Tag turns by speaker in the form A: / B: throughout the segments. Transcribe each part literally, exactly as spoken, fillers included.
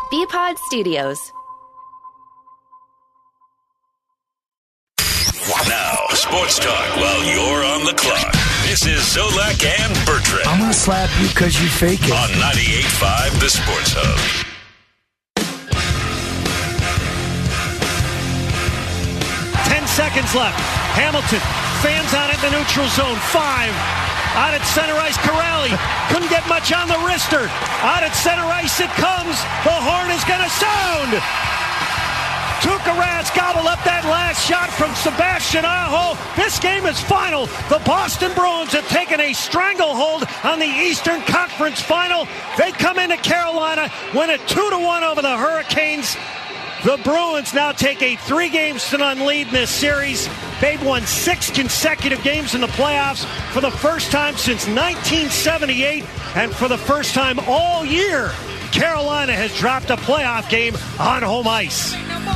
A: B-Pod Studios.
B: Now, sports talk while you're on the clock. This is Zolak and Bertrand.
C: I'm going to slap you because you fake it.
B: On ninety-eight point five, The Sports Hub.
D: Ten seconds left. Hamilton, fans on it in the neutral zone. Five. Out at center ice, Corrali. Couldn't get much on the wrister. Out at center ice it comes. The horn is going to sound. Tuukka Rask gobbled up that last shot from Sebastian Aho. This game is final. The Boston Bruins have taken a stranglehold on the Eastern Conference Final. They come into Carolina, win it two to one over the Hurricanes. The Bruins now take a three games to none lead in this series. They've won six consecutive games in the playoffs for the first time since nineteen seventy-eight, and for the first time all year, Carolina has dropped a playoff game on home ice.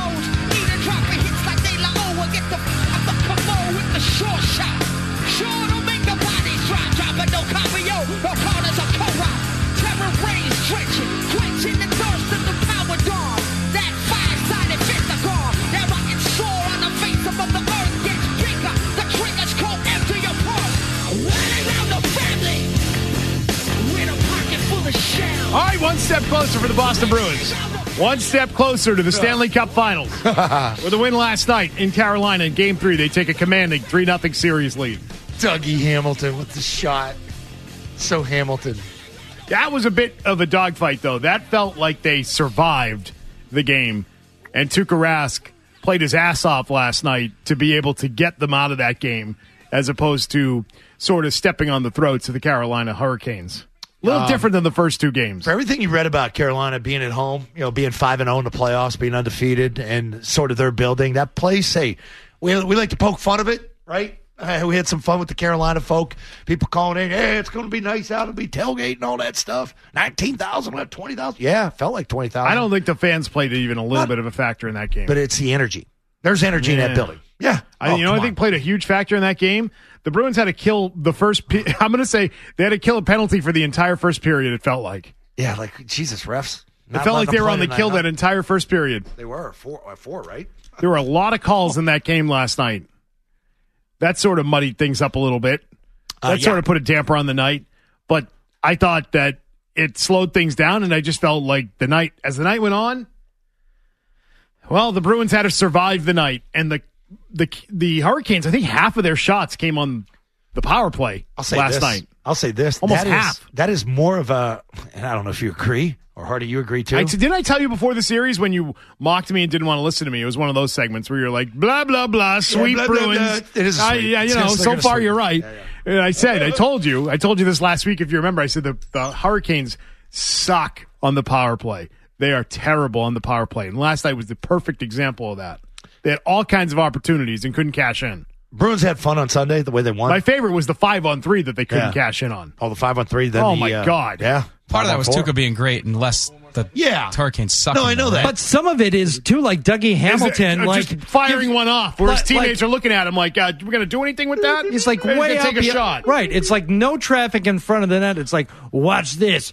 E: All right, one step closer for the Boston Bruins. One step closer to the Stanley Cup Finals. With a win last night in Carolina in Game three, they take a commanding three nothing series lead.
C: Dougie Hamilton with the shot. So Hamilton.
E: That was a bit of a dogfight, though. That felt like they survived the game. And Tuukka Rask played his ass off last night to be able to get them out of that game, as opposed to sort of stepping on the throats of the Carolina Hurricanes. A little um, different than the first two games.
C: For everything you read about Carolina being at home, you know, being five and oh in the playoffs, being undefeated, and sort of their building, that place, hey, we, we like to poke fun of it, right? Uh, we had some fun with the Carolina folk. People calling in, hey, it's going to be nice out. It'll be tailgate and all that stuff. nineteen thousand, we'll have twenty thousand. Yeah, felt like twenty thousand.
E: I don't think the fans played even a little Not, bit of a factor in that game.
C: But it's the energy. There's energy
E: yeah.
C: in that building. Yeah.
E: I,
C: oh,
E: you know, I think on. played a huge factor in that game. The Bruins had to kill the first pe- – I'm going to say they had to kill a penalty for the entire first period, it felt like.
C: Yeah, like, Jesus, refs.
E: It felt like they were on the kill that entire first period.
C: They were. Four, four, right?
E: There were a lot of calls in that game last night. That sort of muddied things up a little bit. That uh, yeah. sort of put a damper on the night. But I thought that it slowed things down, and I just felt like the night – as the night went on, well, the Bruins had to survive the night, and the – The the Hurricanes, I think half of their shots came on the power play
C: I'll say
E: last
C: this.
E: night.
C: I'll say this.
E: Almost
C: that
E: half.
C: Is, that is more of a, and I don't know if you agree, or Hardy, you agree too?
E: I, didn't I tell you before the series when you mocked me and didn't want to listen to me? It was one of those segments where you're like, blah, blah, blah, sweet
C: yeah, blah,
E: Bruins.
C: Blah, blah. It is
E: I,
C: sweet.
E: yeah, you know, so far you're right. Yeah, yeah. And I said, I told you, I told you this last week, if you remember, I said the, the Hurricanes suck on the power play. They are terrible on the power play. And last night was the perfect example of that. They had all kinds of opportunities and couldn't cash in.
C: Bruins had fun on Sunday, the way they won.
E: My favorite was the five on three that they couldn't
C: yeah.
E: cash in on.
C: Oh, the five on three. Then
E: oh,
C: the,
E: my
C: uh,
E: God.
C: Yeah.
F: Part of that was
C: four.
F: Tuukka being great and less the
C: yeah.
F: Hurricanes sucking.
C: No, I know
F: though,
C: that.
F: right?
G: But some of it is, too, like Dougie Hamilton.
E: It,
G: like
E: just firing one off where
G: like,
E: his teammates
G: like,
E: are looking at him like, uh, we're going to do anything with that?
G: He's like
E: Maybe
G: way
E: take
G: up
E: a
G: the,
E: shot.
G: Right. It's like no traffic in front of the net. It's like, watch this.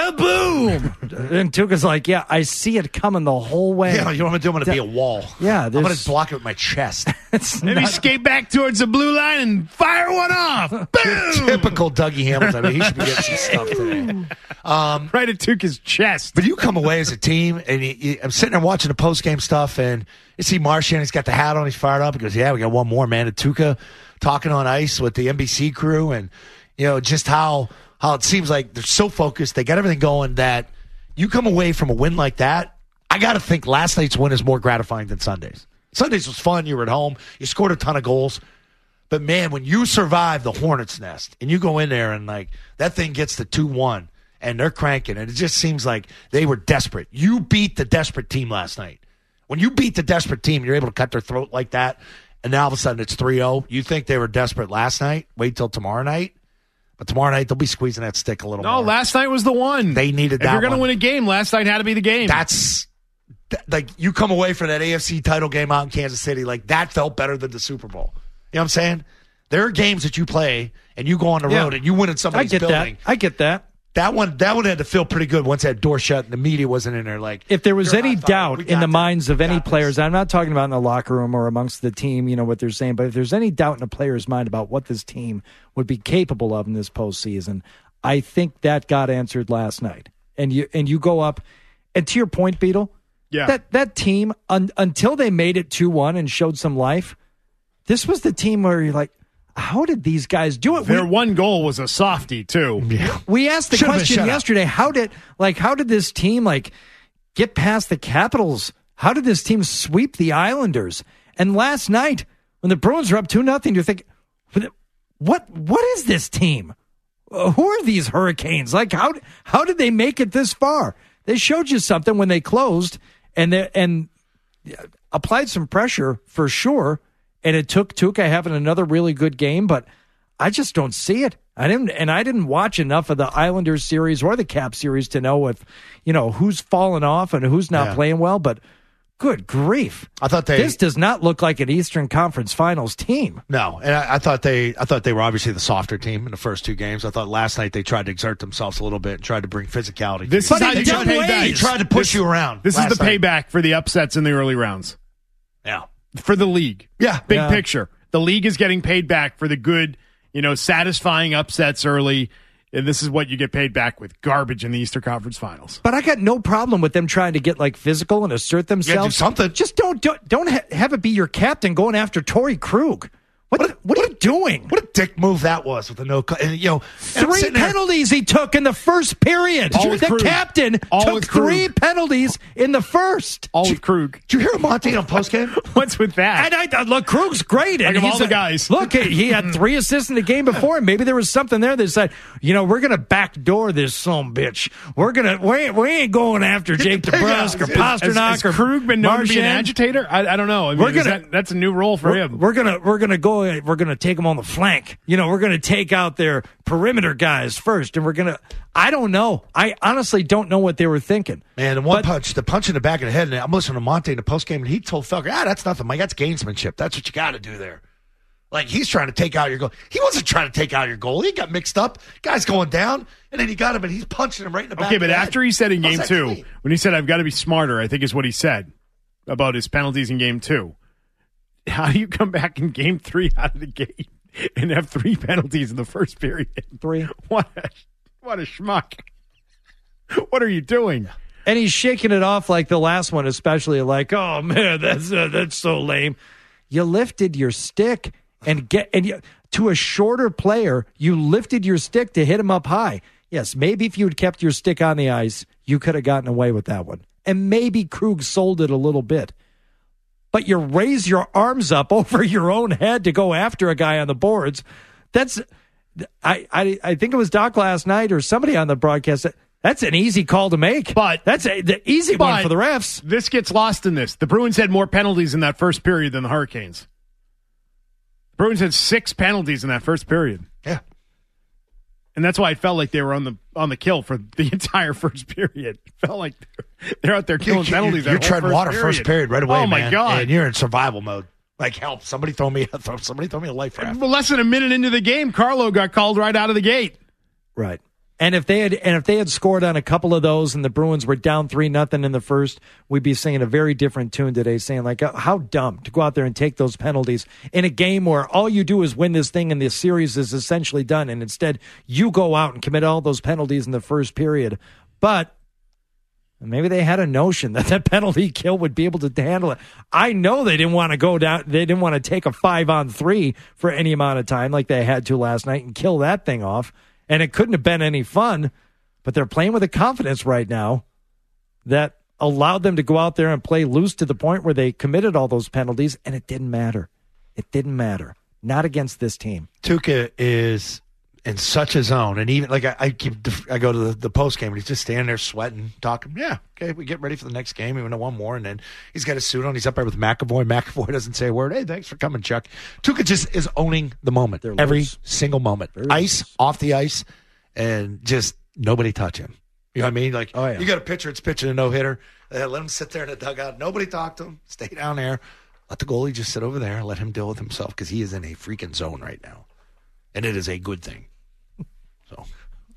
G: Kaboom! And Tuukka's like, yeah, I see it coming the whole way.
C: Yeah, you know what I'm going to do? I'm going to be a wall.
G: Yeah.
C: I'm going to block it with my chest.
E: Maybe not... skate back towards the blue line and fire one off. Boom!
C: Typical Dougie Hamilton. I mean, he should be getting some stuff today. Um,
E: right at Tuukka's chest.
C: But you come away as a team, and you, you, I'm sitting there watching the post-game stuff, and you see Marchand, he's got the hat on, he's fired up. He goes, yeah, we got one more, man. And Tuukka talking on ice with the N B C crew, and, you know, just how... How it seems like they're so focused, they got everything going that you come away from a win like that. I got to think last night's win is more gratifying than Sunday's. Sunday's was fun. You were at home. You scored a ton of goals. But, man, when you survive the Hornets' nest and you go in there and, like, that thing gets to two one and they're cranking, and it just seems like they were desperate. You beat the desperate team last night. When you beat the desperate team, you're able to cut their throat like that, and now all of a sudden it's three oh. You think they were desperate last night? Wait till tomorrow night. But tomorrow night, they'll be squeezing that stick a little
E: no,
C: more.
E: No, last night was the one.
C: They needed that
E: If you're going
C: to
E: win a game, last night had to be the game.
C: That's, like, you come away from that A F C title game out in Kansas City, like, that felt better than the Super Bowl. You know what I'm saying? There are games that you play, and you go on the
G: yeah.
C: road, and you win in somebody's
G: I get
C: building.
G: That. I get that.
C: that one that one had to feel pretty good once that door shut and the media wasn't in there. Like,
G: if there was any
C: thought,
G: doubt in the
C: this.
G: minds of
C: we
G: any players,
C: this.
G: I'm not talking about in the locker room or amongst the team, you know, what they're saying, but if there's any doubt in a player's mind about what this team would be capable of in this postseason, I think that got answered last night. And you and you go up, and to your point, Beetle,
E: yeah.
G: that, that team, un, until they made it two one and showed some life, this was the team where you're like, how did these guys do it?
E: Their
G: we,
E: one goal was a softie too.
C: Yeah.
G: We asked the
C: Should've
G: question yesterday. How did like how did this team like get past the Capitals? How did this team sweep the Islanders? And last night, when the Bruins were up two nothing, you think, what what is this team? Uh, who are these Hurricanes? Like how how did they make it this far? They showed you something when they closed and they, and applied some pressure for sure. And it took Tuukka having another really good game, but I just don't see it. I didn't, and I didn't watch enough of the Islanders series or the Cap series to know if, you know, who's fallen off and who's not
C: yeah.
G: playing well. But good grief,
C: I thought they.
G: This does not look like an Eastern Conference Finals team.
C: No, and I, I thought they. I thought they were obviously the softer team in the first two games. I thought last night they tried to exert themselves a little bit and tried to bring physicality.
E: This
C: to
E: is
C: you.
E: how you get payback.
C: They tried to push
E: this,
C: you around.
E: This is the
C: night.
E: payback for the upsets in the early rounds.
C: Yeah,
E: for the league.
C: Yeah,
E: big
G: yeah.
E: picture. The league is getting paid back for the good, you know, satisfying upsets early. And this is what you get paid back with garbage in the Eastern Conference Finals.
G: But I got no problem with them trying to get like physical and assert themselves.
C: do something.
G: Just don't don't, don't ha- have it be your captain going after Torrey Krug. What what, what are you doing?
C: What a dick move that was with the no. And, you know, and I'm
G: Three
C: sitting there-
G: penalties he took in the first period.
E: All with
G: The
E: Krug.
G: captain
E: All
G: took
E: with Krug.
G: three penalties in the first.
E: All with Krug.
C: Did you hear Monty on postgame?
E: What's with that?
G: And I, look, Krug's great. And
E: Like of all
G: he's
E: the
G: a-
E: guys.
G: Look, he he had three assists in the game before, and maybe there was something there that said, you know, we're going to backdoor this son bitch. We're going to, we ain't, we ain't going after Jake
C: the pig
G: DeBrusk
C: out.
G: or
C: Has-
G: Pasternak
E: Has
G: or
E: Krug been known to be an
G: Marchand.
E: agitator? I, I don't know. I mean,
G: We're
E: is
G: gonna-
E: that, that's a new role for
G: We're,
E: him.
G: we're gonna we're gonna go we're gonna take them on the flank. You know, we're gonna take out their perimeter guys first, and we're gonna. I don't know. I honestly don't know what they were thinking.
C: Man, the one
G: But-
C: punch, the punch in the back of the head, and I'm listening to Monte in the postgame, and he told Felker, ah, that's nothing, Mike. That's gamesmanship. That's what you got to do there. Like, he's trying to take out your goal. He wasn't trying to take out your goal. He got mixed up. Guy's going down, and then he got him, and he's punching him right in the back
E: Okay,
C: of
E: but
C: the
E: after
C: head.
E: he said in
C: How's
E: game
C: that
E: two,
C: clean?
E: when he said, I've got to be smarter, I think is what he said about his penalties in game two. How do you come back in game three out of the gate and have three penalties in the first period?
G: Three.
E: What a, what a schmuck. What are you doing?
G: And he's shaking it off like the last one, especially like, oh man, that's uh, that's so lame. You lifted your stick and get and you, to a shorter player, you lifted your stick to hit him up high. Yes, maybe if you had kept your stick on the ice, you could have gotten away with that one. And maybe Krug sold it a little bit. But you raise your arms up over your own head to go after a guy on the boards. That's I I, I think it was Doc last night or somebody on the broadcast. That's an easy call to make.
E: But
G: that's a, the easy one
E: but
G: for the refs.
E: This gets lost in this. The Bruins had more penalties in that first period than the Hurricanes. The Bruins had six penalties in that first period.
C: Yeah.
E: And that's why it felt like they were on the on the kill for the entire first period. It felt like they're, they're out there killing
C: You-
E: penalties.
C: You're, you're
E: that whole
C: treading
E: first
C: water
E: period.
C: first period right away,
E: Oh, my
C: man.
E: God.
C: And you're in survival mode. Like, help. Somebody throw me, throw, somebody throw me a life raft.
E: Well, less than a minute into the game, Carlo got called right out of the gate.
G: Right. And if they had and if they had scored on a couple of those and the Bruins were down three nothing in the first, we'd be singing a very different tune today, saying like, oh, how dumb to go out there and take those penalties in a game where all you do is win this thing and the series is essentially done, and instead you go out and commit all those penalties in the first period. But maybe they had a notion that that penalty kill would be able to handle it. I know they didn't want to go down. They didn't want to take a five on three for any amount of time like they had to last night and kill that thing off. And it couldn't have been any fun, but they're playing with a confidence right now that allowed them to go out there and play loose to the point where they committed all those penalties, and it didn't matter. It didn't matter. Not against this team.
C: Tuukka is in such a zone, and even like I, I keep, I go to the, the post game, and he's just standing there sweating, talking. Yeah, okay, we get ready for the next game, even though one more, and then he's got his suit on. He's up there with McAvoy. McAvoy doesn't say a word. Hey, thanks for coming, Chuck. Tuukka just is owning the moment,
G: They're
C: every
G: loose.
C: single moment,
G: Very
C: ice
G: loose.
C: off the ice, and just nobody touch him. You know what I mean? Like,
G: Oh, yeah.
C: you got a pitcher, it's pitching a no hitter. Uh, let him sit there in the dugout. Nobody talk to him. Stay down there. Let the goalie just sit over there. Let him deal with himself because he is in a freaking zone right now, and it is a good thing. So,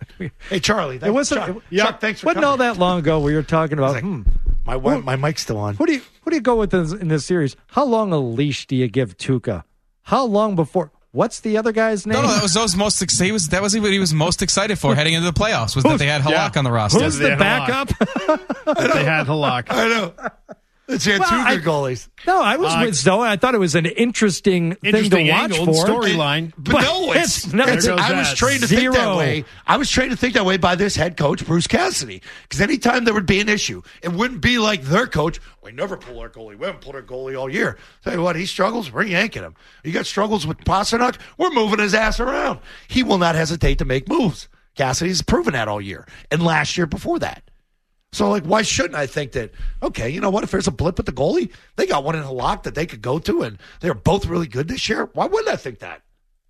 C: Hey, Charlie.
G: It wasn't.
C: Chuck,
G: It, yeah,
C: Chuck, thanks for
G: wasn't
C: coming.
G: all that long ago we were talking about.
C: Like,
G: hmm,
C: my my mic's still on.
G: who do you who do you go with in, in this series? How long a leash do you give Tuukka? How long before? What's the other guy's name?
A: No, no, that was those most ex- he was that was what he was most excited for heading into the playoffs was that they had Halak
E: yeah.
A: on the roster.
G: Who's
E: They
G: the
E: had
G: backup?
E: They had Halak.
C: I know. It's had
G: Well,
C: two
G: I-
C: good goalies.
G: No, I was
E: Uh,
G: with Zoe. I thought it was an interesting,
E: Interesting
G: thing to watch
E: angle,
G: for.
E: storyline.
C: But no, it's,
G: it's- no,
C: it's-
E: there goes
C: I was
E: that.
C: trained to think that
G: Zero.
C: way. I was trained to think that way by this head coach, Bruce Cassidy. Because anytime there would be an issue, it wouldn't be like their coach. We never pull our goalie. We haven't pulled our goalie all year. Tell you what, he struggles. We're yanking him. You got struggles with Pasternak. We're moving his ass around. He will not hesitate to make moves. Cassidy's proven that all year and last year before that. So, like, why shouldn't I think that, okay, you know what, if there's a blip with the goalie, they got one in the lock that they could go to, and they're both really good this year. Why wouldn't I think that?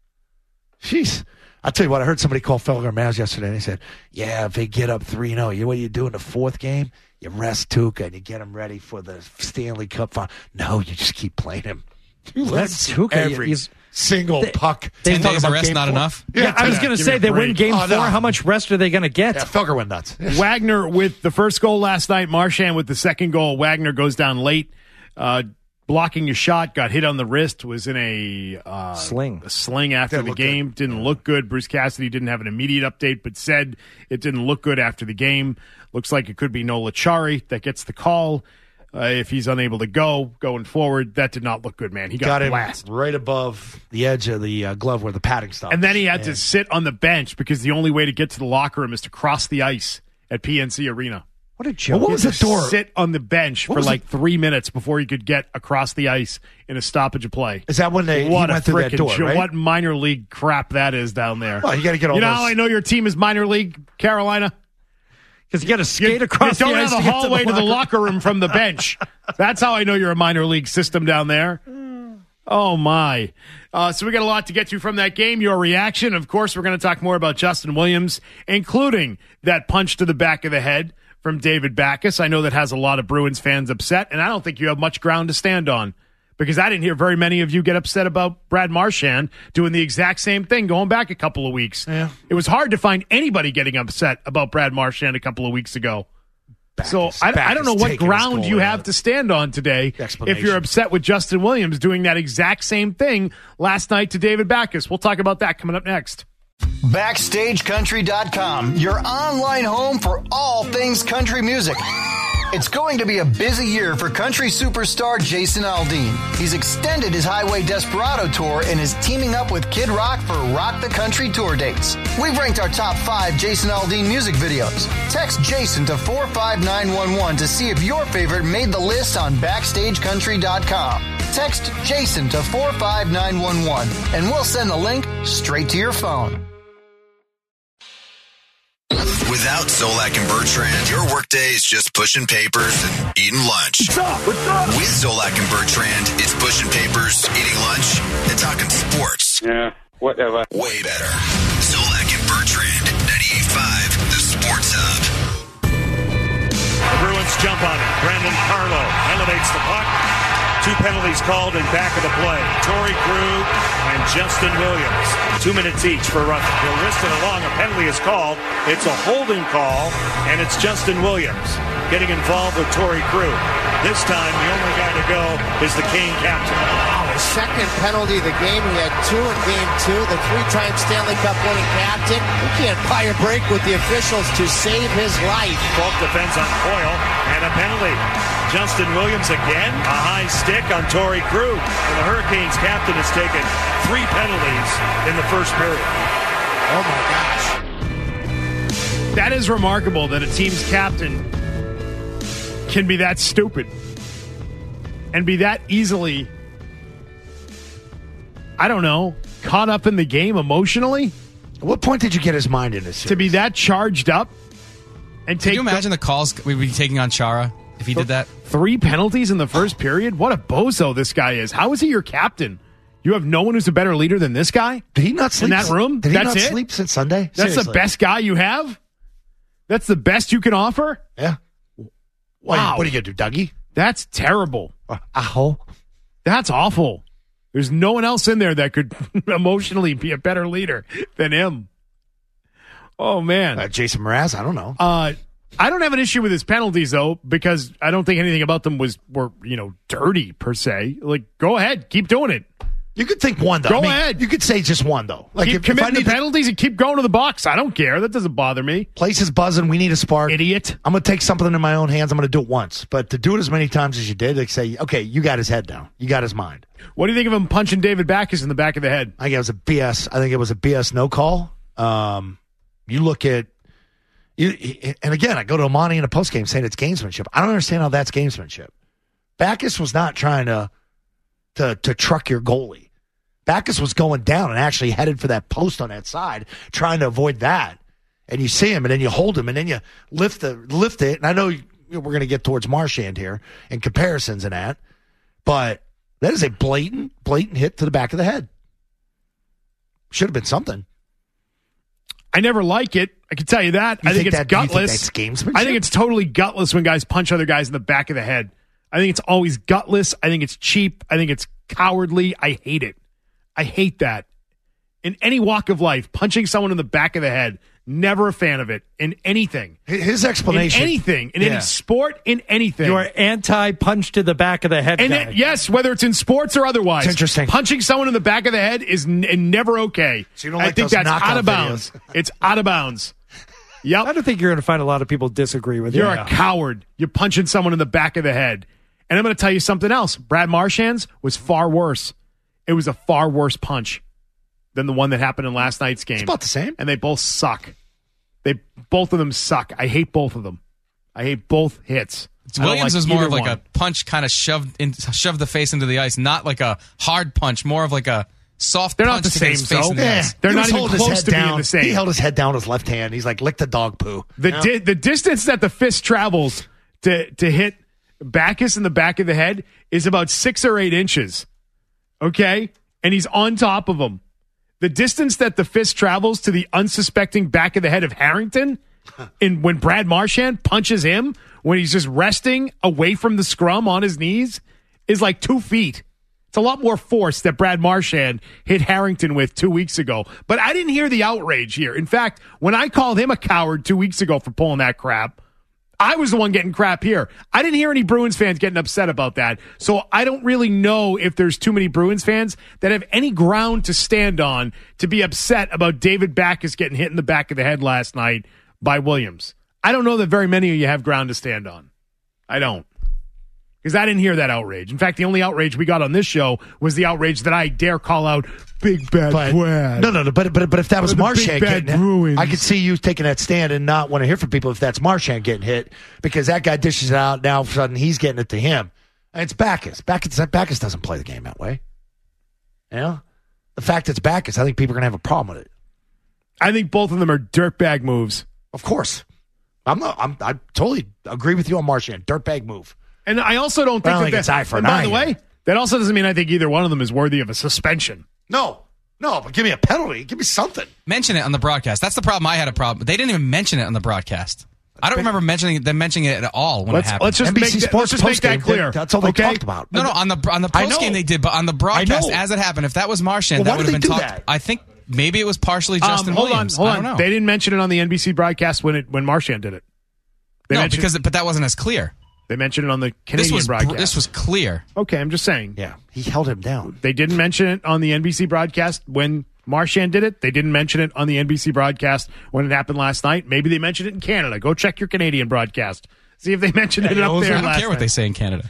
C: Jeez. I'll tell you what, I heard somebody call Felger Maz yesterday, and they said, yeah, if they get up three oh, you know what you do in the fourth game? You rest Tuukka, and you get him ready for the Stanley Cup final. No, you just keep playing him. You let
G: That's Tuukka.
C: every
G: He's-
C: single
G: They-
C: puck.
A: Ten
C: Talking
A: days of
C: about
A: rest
C: game
A: not
C: four.
A: enough?
G: Yeah, I was
E: yeah,
G: going to
E: give
G: say
E: me a
G: they win
E: break.
G: game
C: Oh,
G: four.
C: no.
G: How much rest are they going to get?
C: Yeah, Felger went nuts.
E: Wagner with the first goal last night. Marchand with the second goal. Wagner goes down late, uh, blocking a shot, got hit on the wrist, was in a uh,
G: Sling.
E: a sling after
C: Didn't
E: the
C: look
E: game.
C: good.
E: Didn't look good. Bruce Cassidy didn't have an immediate update, but said it didn't look good after the game. Looks like it could be Nola Chari that gets the call. Uh, if he's unable to go going forward, that did not look good, man. He got,
C: Got him
E: blasted.
C: right above the edge of the uh, glove where the padding stops.
E: And then he had to sit on the bench because the only way to get to the locker room is to cross the ice at P N C Arena.
G: What a joke.
C: What was
E: He
C: the
E: had to
C: door?
E: Sit on the bench
C: What
E: for
C: was
E: like
C: it?
E: three minutes before he could get across the ice in a stoppage of play.
C: Is that when they he
E: What a
C: went through that
E: frickin'
C: door,
E: jo-
C: right?
E: What minor league crap that is down there.
C: Well, you got to get all
E: you know
C: those.
E: how I know your team is minor league, Carolina?
G: Because you got to skate
E: You,
G: across
E: you don't
G: the
E: have
G: ice
E: a
G: to get
E: hallway to the locker room from the bench. That's how I know you're a minor league system down there. Oh, my. Uh, so we got a lot to get to from that game. Your reaction. Of course, we're going to talk more about Justin Williams, including that punch to the back of the head from David Backes. I know that has a lot of Bruins fans upset, and I don't think you have much ground to stand on because I didn't hear very many of you get upset about Brad Marchand doing the exact same thing going back a couple of weeks.
C: Yeah.
E: It was hard to find anybody getting upset about Brad Marchand a couple of weeks ago. So
C: Backus-
E: I, I
C: Backus
E: don't know what
C: taking his
E: ground
C: goal
E: you
C: out.
E: have to stand on today if
C: Explanation.
E: you're upset with Justin Williams doing that exact same thing last night to David Backes. We'll talk about that coming up next.
F: Backstage Country dot com, your online home for all things country music. It's going to be a busy year for country superstar Jason Aldean. He's extended his Highway Desperado tour and is teaming up with Kid Rock for Rock the Country tour dates. We've ranked our top five Jason Aldean music videos. Text Jason to four five nine one one to see if your favorite made the list on Backstage Country dot com. Text Jason to four five nine one one and we'll send the link straight to your phone.
H: Without Zolak and Bertrand, your workday is just pushing papers and eating lunch. What's up? What's up? With Zolak and Bertrand, it's pushing papers, eating lunch, and talking sports.
I: Yeah, whatever.
H: Way better. Zolak and Bertrand, ninety-eight point five, the Sports Hub.
D: The Bruins jump on it. Brandon Carlo elevates the puck. Two penalties called in back of the play. Torrey Krug and Justin Williams. Two minutes each for roughing. He'll wrist it along. A penalty is called. It's a holding call, and it's Justin Williams getting involved with Torrey Krug. This time, the only guy to go is the Kane captain.
J: Wow, his second penalty of the game. He had two in game two. The three-time Stanley Cup winning captain. He can't buy a break with the officials to save his life.
D: Falk defends on Coyle, and a penalty. Justin Williams again, a high stick on Torrey Krug. And the Hurricanes captain has taken three penalties in the first period.
J: Oh, my gosh.
E: That is remarkable that a team's captain can be that stupid and be that easily, I don't know, caught up in the game emotionally.
C: At what point did you get his mind in this?
E: To be that charged up and take
A: Can you imagine the, the calls we'd be taking on Chara if he did that?
E: Three penalties in the first period? What a bozo this guy is. How is he your captain? You have no one who's a better leader than this guy?
C: Did he not sleep
E: in that room?
C: Did he
E: That's
C: not
E: it?
C: sleep since Sunday?
E: That's
C: Seriously.
E: the best guy you have? That's the best you can offer?
C: Yeah.
E: Wow.
C: What are you going to do, Dougie?
E: That's terrible.
C: Uh, Aho?
E: That's awful. There's no one else in there that could emotionally be a better leader than him. Oh, man.
C: Uh, Jason Mraz, I don't know.
E: Uh, I don't have an issue with his penalties, though, because I don't think anything about them was were you know dirty, per se. Like, go ahead. Keep doing it.
C: You could think one, though.
E: Go
C: I mean,
E: ahead.
C: You could say just one, though. Like
E: keep
C: if, if I
E: committing
C: need
E: the penalties and keep going to the box. I don't care. That doesn't bother me.
C: Place is buzzing. We need a spark.
E: Idiot.
C: I'm going to take something in my own hands. I'm going to do it once. But to do it as many times as you did, like say, okay, you got his head down. You got his mind.
E: What do you think of him punching David Backes in the back of the head?
C: I think it was a B S. I think it was a B S no call. Um, you look at, you, and again, I go to Amani in a postgame saying it's gamesmanship. I don't understand how that's gamesmanship. Backes was not trying to to to truck your goalie. Backes was going down and actually headed for that post on that side, trying to avoid that. And you see him, and then you hold him, and then you lift the lift it. And I know you, we're going to get towards Marchand here and comparisons and that, but that is a blatant, blatant hit to the back of the head. Should have been something.
E: I never like it. I can tell you that.
C: You
E: I think,
C: think
E: it's
C: that,
E: gutless.
C: You think that's gamesmanship?
E: I think it's totally gutless when guys punch other guys in the back of the head. I think it's always gutless. I think it's cheap. I think it's cowardly. I hate it. I hate that. In any walk of life, punching someone in the back of the head, never a fan of it. In anything.
C: His explanation.
E: In anything. In
C: Yeah.
E: any sport, in anything.
G: You're anti-punch to the back of the head
E: And
G: guy.
E: it, yes, whether it's in sports or otherwise.
C: It's interesting.
E: Punching someone in the back of the head is n- never okay.
C: So you don't
E: I
C: like
E: think
C: those
E: that's
C: knockout
E: out of bounds.
C: videos.
E: It's out of bounds. Yep.
G: I don't think you're going to find a lot of people disagree with you.
E: You're a coward. You're punching someone in the back of the head. And I'm going to tell you something else. Brad Marchand's was far worse. It was a far worse punch than the one that happened in last night's game.
C: It's about the same.
E: And they both suck. They both of them suck. I hate both of them. I hate both hits. I don't
A: Williams
E: like
A: is more
E: either
A: of like
E: one.
A: a punch kind of shoved in, shoved the face into the ice, not like a hard punch, more of like a soft
E: They're
A: punch
E: not the
A: to get his
E: same,
A: face
E: though.
A: in the
E: Yeah.
A: ice.
E: They're
C: He
E: not
C: was
E: even
C: holding his
E: close
C: head
E: to being
C: down.
E: the same.
C: He held his head down with his left hand. He's like, lick the dog poo.
E: The
C: You know?
E: di- the distance that the fist travels to to hit Backes in the back of the head is about six or eight inches. Okay? And he's on top of him. The distance that the fist travels to the unsuspecting back of the head of Harrington, and when Brad Marchand punches him, when he's just resting away from the scrum on his knees, is like two feet. It's a lot more force that Brad Marchand hit Harrington with two weeks ago. But I didn't hear the outrage here. In fact, when I called him a coward two weeks ago for pulling that crap, I was the one getting crap here. I didn't hear any Bruins fans getting upset about that. So I don't really know if there's too many Bruins fans that have any ground to stand on to be upset about David Backes getting hit in the back of the head last night by Williams. I don't know that very many of you have ground to stand on. I don't. Because I didn't hear that outrage. In fact, the only outrage we got on this show was the outrage that I dare call out Big Bad
C: But,
E: Brad.
C: no, no, no. But but but if that was
E: Or the
C: Marchand
E: Big Bad
C: getting
E: Bruins.
C: hit, I could see you taking that stand and not want to hear from people if that's Marchand getting hit because that guy dishes it out. Now all of a sudden he's getting it to him. And it's Backes. Backes. Backes doesn't play the game that way. You know, the fact it's Backes, I think people are gonna have a problem with it.
E: I think both of them are dirtbag moves.
C: Of course, I'm not. I'm. I totally agree with you on Marchand. Dirtbag move.
E: And I also don't
C: But I
E: think
C: don't
E: that
C: think it's
E: that-
C: eye for
E: and
C: an
E: by
C: eye
E: the way,
C: here.
E: that also doesn't mean I think either one of them is worthy of a suspension.
C: No, no. But give me a penalty. Give me something.
A: Mention it on the broadcast. That's the problem. I had a problem. They didn't even mention it on the broadcast. I don't remember mentioning them mentioning it at all when
E: Let's
A: it happened.
E: let's just
C: N B C
E: make that,
C: Sports
E: let's just make that
C: postgame,
E: clear.
C: That's all they
E: okay?
C: talked about.
A: no, no, on the on the
C: I
A: post game
C: know.
A: they did, but on the broadcast
C: I know.
A: as it happened, if that was Marchand,
C: Well,
A: that
C: why
A: would have
C: did
A: been
C: they do
A: talked.
C: that?
A: I think maybe it was partially Justin
E: um, hold
A: Williams.
E: on, hold
A: I
E: on.
A: don't know.
E: They didn't mention it on the N B C broadcast when it when Marchand did it. They
A: no,
E: mentioned,
A: because but that wasn't as clear.
E: they mentioned it on the
A: This
E: Canadian
A: was
E: broadcast.
A: this was clear.
E: okay. I'm just saying.
C: Yeah, he held him down.
E: They didn't mention it on the N B C broadcast when Marchand did it. They didn't mention it on the N B C broadcast when it happened last night. Maybe they mentioned it in Canada. Go check your Canadian broadcast. See if they mentioned it
C: Yeah,
E: up
C: those
E: there
C: are-
A: I don't
E: last
A: care what
E: night.
A: they say in Canada.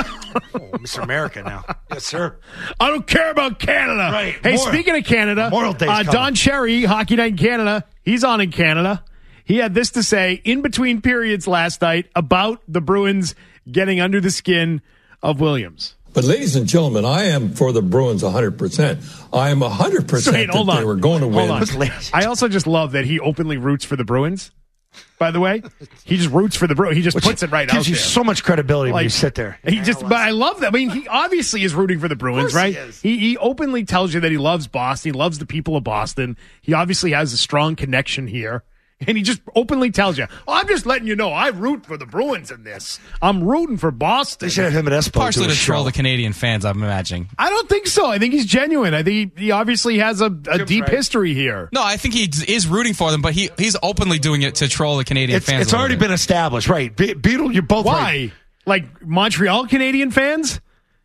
C: Oh, Mister America now. Yes, sir.
E: I don't care about Canada.
C: Right.
E: Hey,
C: Memorial-
E: speaking of Canada,
C: Memorial Day's
E: uh,
C: coming.
E: Don Cherry, Hockey Night in Canada, he's on in Canada. He had this to say in between periods last night about the Bruins getting under the skin of Williams.
I: But ladies and gentlemen, I am for the Bruins one hundred percent. I am one hundred percent
E: Wait,
I: that
E: hold on.
I: they were going to win.
E: Hold on. I also just love that he openly roots for the Bruins. By the way, he just roots for the Bruins. He just
C: Which
E: puts it right out
C: gives you
E: there.
C: so much credibility when
E: Like,
C: you sit there.
E: He just, but I love that. I mean, he obviously is rooting for the Bruins,
C: course he
E: right?
C: is.
E: He, he openly tells you that he loves Boston. He loves the people of Boston. He obviously has a strong connection here. And he just openly tells you, oh, I'm just letting you know, I root for the Bruins in this. I'm rooting for Boston.
C: They should have him at Espo.
A: Partially
C: do a
A: to troll
C: show.
A: the Canadian fans, I'm imagining.
E: I don't think so. I think he's genuine. I think he, he obviously has a, a deep
C: right.
E: history here.
A: No, I think he is rooting for them, but he he's openly doing it to troll the Canadian
C: It's,
A: fans.
C: it's
A: a little
C: already
A: bit.
C: been established, right? Be- Beetle, you're both
E: Why?
C: right.
E: Like Montreal Canadian fans?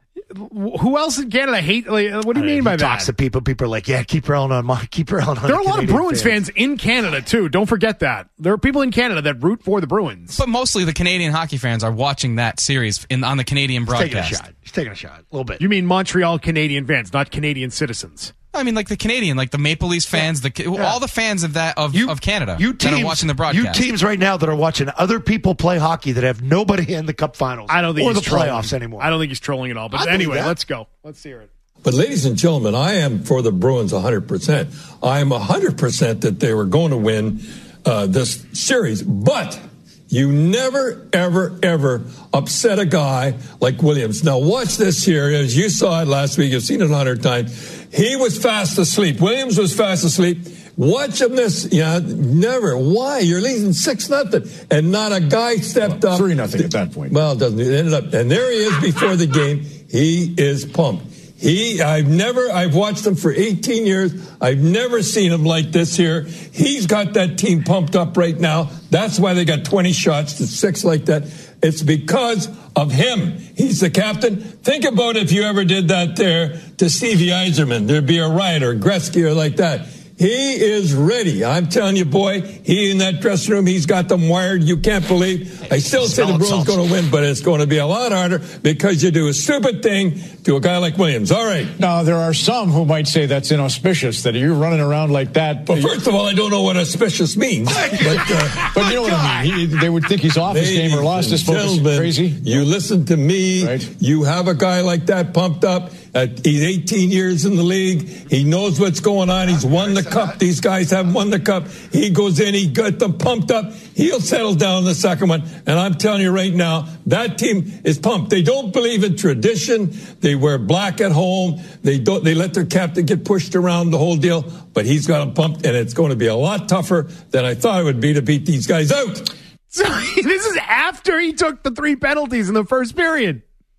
E: Who else in Canada hate? Like, what do you mean
C: He
E: by
C: talks
E: that?
C: to people. People are like, yeah, keep railing on, my, keep railing on.
E: There are a
C: the
E: lot of
C: Canadian
E: Bruins fans. in Canada, too. Don't forget that. There are people in Canada that root for the Bruins.
A: But mostly the Canadian hockey fans are watching that series in on the Canadian
C: He's taking a
A: broadcast.
C: shot. He's taking a shot. A little bit.
E: You mean Montreal Canadian fans, not Canadian citizens.
A: I mean, like the Canadian, like the Maple Leafs fans, the
C: Yeah.
A: all the fans of that of,
C: You-
A: of Canada
C: you
A: that
C: teams,
A: are watching the broadcast.
C: You teams right now that are watching other people play hockey that have nobody in the Cup Finals.
E: I don't think
C: or
E: he's
C: the
E: trolling.
C: playoffs anymore.
E: I don't think he's trolling at all. But
C: I believe
E: anyway,
C: that.
E: let's go. Let's hear it.
I: But ladies and gentlemen, I am for the Bruins one hundred percent. I am one hundred percent that they were going to win uh, this series. But you never, ever, ever upset a guy like Williams. Now watch this here. As you saw it last week, you've seen it a hundred times. He was fast asleep. Williams was fast asleep. Watch him this. Yeah, never. Why? You're leading six nothing, and not a guy stepped
K: well,
I: up.
K: Three nothing at that point.
I: Well, it doesn't. It ended up, and there he is before the game. He is pumped. He, I've never, I've watched him for eighteen years. I've never seen him like this here. He's got that team pumped up right now. That's why they got twenty shots to six like that. It's because of him. He's the captain. Think about if you ever did that there to Stevie Yzerman. There'd be a riot or Gretzky or like that. He is ready. I'm telling you, boy, he in that dressing room, he's got them wired. You can't believe. I still say the Bruins going to win, but it's going to be a lot harder because you do a stupid thing to a guy like Williams. All right.
K: Now, there are some who might say that's inauspicious, that you're running around like that.
I: Well, first of all, I don't know what auspicious means. But, uh,
K: but you know what I mean. He, they would think he's off his game or lost his focus.
I: Gentlemen,
K: Crazy.
I: You listen to me.
K: Right.
I: You have a guy like that pumped up. Uh, he's eighteen years in the league. He knows what's going on. He's won the cup. These guys have won the cup. He goes in. He got them pumped up. He'll settle down in the second one. And I'm telling you right now, that team is pumped. They don't believe in tradition. They wear black at home. They don't. They let their captain get pushed around the whole deal. But he's got them pumped, and it's going to be a lot tougher than I thought it would be to beat these guys out.
E: So this is after he took the three penalties in the first period.